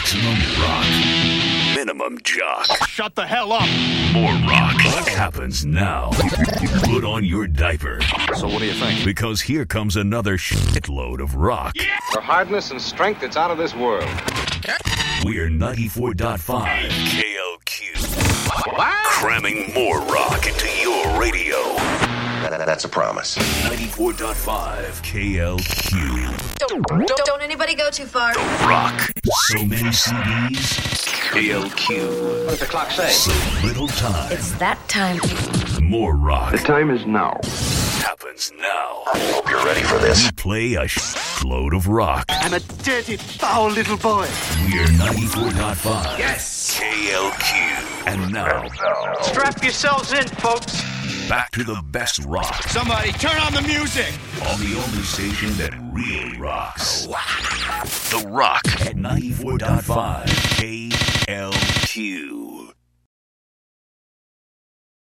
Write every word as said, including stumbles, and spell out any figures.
Maximum rock. Minimum jock. Shut the hell up. More rock happens now. Put on your diaper. So what do you think? Because here comes another shitload of rock. Yeah. For hardness and strength, it's out of this world. We're ninety-four point five K L Q. What? Cramming more rock into your radio. That's a promise. ninety-four point five K L Q. Don't, don't, don't anybody go too far. The Rock. So many C Ds. K L Q. What does the clock say? So little time. It's that time. More rock. The time is now. Happens now. I hope you're ready for this. We play a shitload of rock. I'm a dirty, foul little boy. We're ninety-four point five. Yes. K L Q. And now, Strap yourselves in, folks. back to the best rock. Somebody turn on the music. On the only station that really rocks. The Rock at ninety-four point five K L Q.